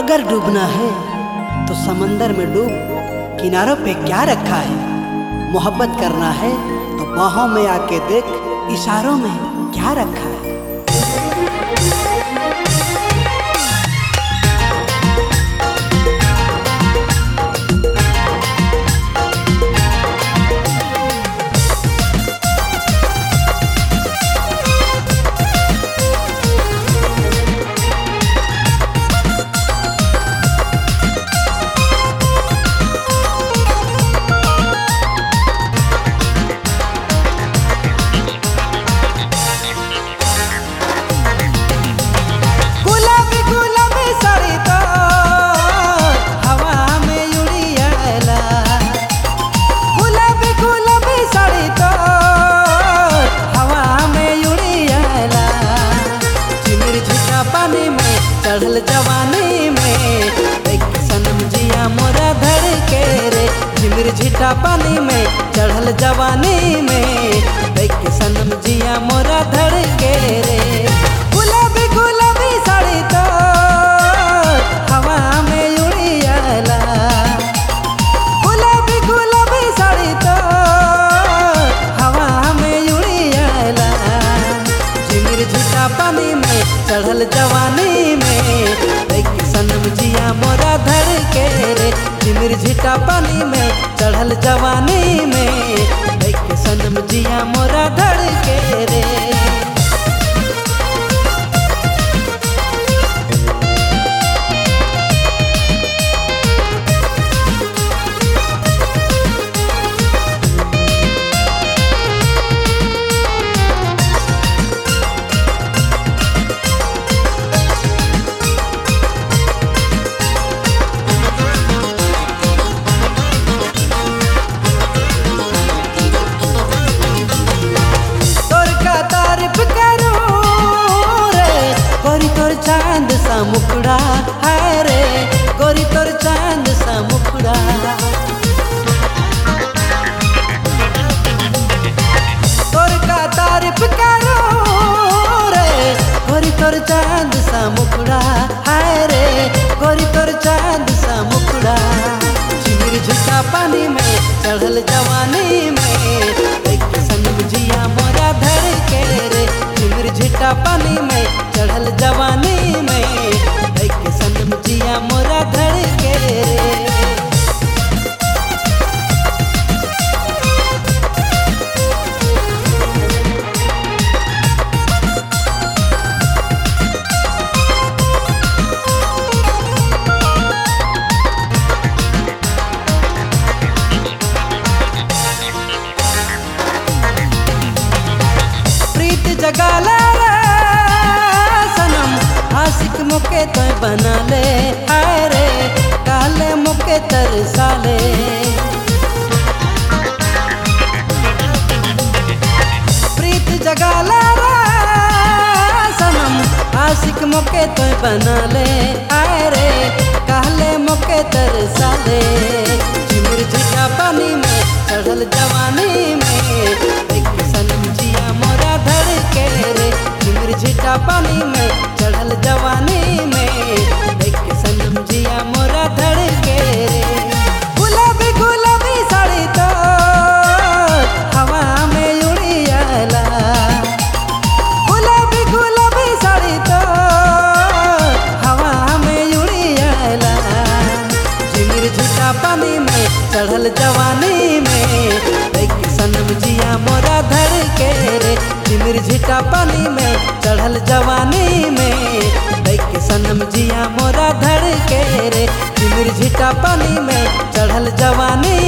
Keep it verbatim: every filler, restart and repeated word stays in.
अगर डूबना है तो समंदर में डूब, किनारों पे क्या रखा है। मोहब्बत करना है तो बाहों में आके देख, इशारों में क्या रखा है। चढ़ल जवानी में देख सनम जिया मोरा धड़के रे, झिमिर झिटा पानी में चढ़ल जवानी में देख सनम जिया मोरा धड़के रे। गुलाबी गुलाबी साड़ी तो हवा में उड़ी आला, गुलाबी गुलाबी साड़ी तो हवा में उड़ी आला। झिमिर झिटा पानी में चढ़ल जवानी में देख सनम जिया मोरा धड़के रे, झिमिर झिटा पानी में चढ़ल जवानी में देख सनम जिया मोरा धड़के रे। चांद सा मुखड़ा है रे गोरी, तोर चांद सा मुखड़ा। तोर का तारीफ करो रे गोरी, तोर चांद सा मुखड़ा है रे गोरी, तोर चांद सा मुखड़ा। झिमिर झिटा पानी में चढ़ल जवानी में देख सनम जिया मोरा धड़के रे, झिमिर झिटा पानी में चढ़ल जवानी में देख सनम जिया मोरा धड़के रे। प्रीत जगाला आशिक मुके तो बना ले हाय रे, काले मुके तरसाले। प्रीत जगाला रे सनम आशिक मुके तो बना ले हाय रे, काले मुके तरसाले। झिमिर झिटा पानी में चढ़ल जवानी में देख सनम जिया मोरा धड़के रे, झिमिर झिटा पानी में चढ़ल जवानी में देख सनम जिया मोरा धड़के रे। गुलाबी गुलाबी साड़ी तो हवा में उड़ी आला, गुलाबी गुलाबी साड़ी तो हवा में उड़ी आला। झिमिर झिटा पानी में चढ़ल जवानी में देख सनम जिया मोरा धड़के रे, झिमिर झिटा पानी में चढ़ल जवानी में देख सनम जिया मोरा धड़के रे, झिमिर झिटा पानी में चढ़ल जवानी